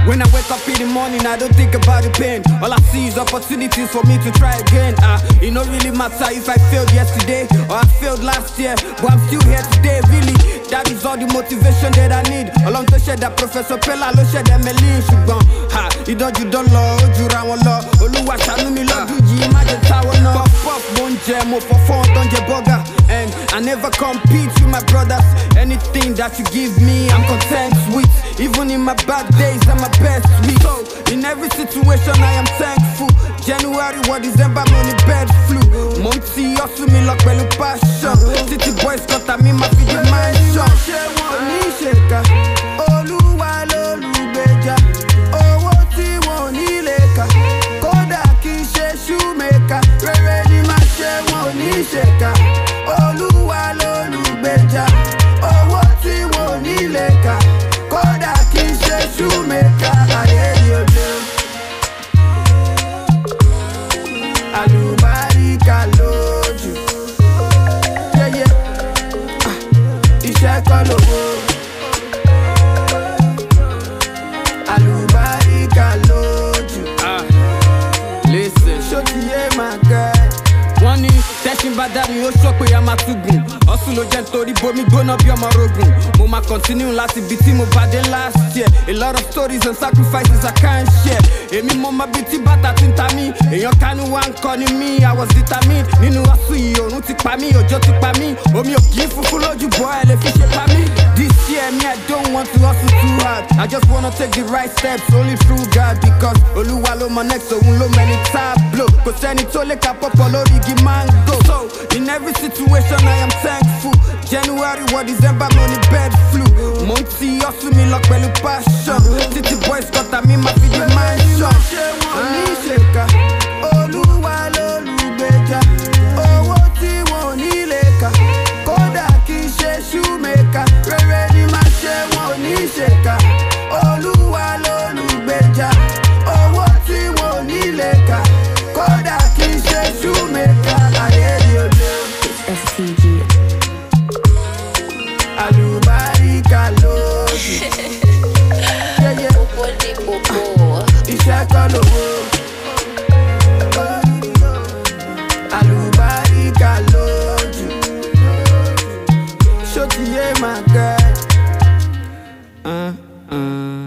When I wake up in the morning, I don't think about the pain. All I see is opportunities for me to try again. It don't really matter if I failed yesterday or I failed last year, but I'm still here today, really. That is all the motivation that I need. Along to share that Professor Pella, lo share that Melin Shubon. You don't love, Jura one law. Oluwa shanu mi love, you imagine tower no. Pop, bonje, mo for fun, don't je burger. And I never compete with my brothers. Anything that you give me, I'm content with. Even in my bad days, I'm my best week. So, in every situation, I am thankful. January, what December, money bed flu. Monty, also me luck, well, passion. City boys got a me, my video mansion. Oluwa lolubeja, owo ti won ni leka. Koda ki se shoemaker, rere ni ma se won ni sheka. Oluwa lolubeja, owo ti won ni leka. Koda ki se shoemaker, aye yo de. Alubarika loju, yeah yeah. Iṣẹ́ kọ́ lówó. Alubarika lójú. Listen, ṣó ti yé my guy. Wọ́n ní tẹ́sí bá dárí ó sọ pé a máa tún gùn. Ọ̀sùn ló jẹ́ nítorí bomi gbóná bí ọmọ rogun. Mo máa continue láti ibi tí mo bá dé last year. A lot of stories and sacrifices I can't share. Èmi mo mọ bí tí bàtà ti ń ta mí. Èèyàn kánú wá ń kọ́ ni mí. I was determined. Nínú ọ̀sùn yìí òòrùn ti pa mí, òjò ti pa mí. Omi ò kì í funfun lójú bọ́ ẹ lè fi ṣe pa mí. This year me I don't want to hustle too hard. I just wanna take the right steps only through God. Because Olúwa ló mọ next, òun ló mẹni tablo. Kò sẹ́ni tó lè ka pọ̀pọ̀ lórí igi mango. So in every situation I am thankful. January or December money bed flu. Monty hustle me luck pẹ̀lú passion. City boys got a me my video mansion. Olúwa lolubeja, owó tí wọ́n ní leka. Kódà kì í ṣe shoemaker, rere ni má ṣe wọ́n ní ṣèkà. Olúwa lolubeja, owó tí wọ́n ní leka. Kódà kì í ṣe shoemaker, ayé ni ó lé. STG. Alubarika lójú. Yeah, yeah. Iṣẹ́ kọ́ lówó. Alubarika lójú. Ṣó ti yé my guy.